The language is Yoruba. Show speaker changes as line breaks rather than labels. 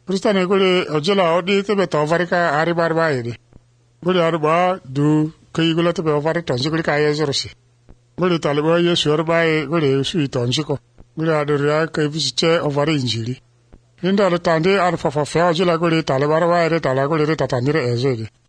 Kristane gole ojela odi tebe to varika ari barba yedi. Gole arba du kai gole tebe vari tonji gole kai ezorosi. Gole taleba yesu arba gole sui tonji ko. Gole adoria kai visiche ovari injili. Inda le tande ar fafa fe ojela gole taleba arba ere tala gole re tatandire ezedi.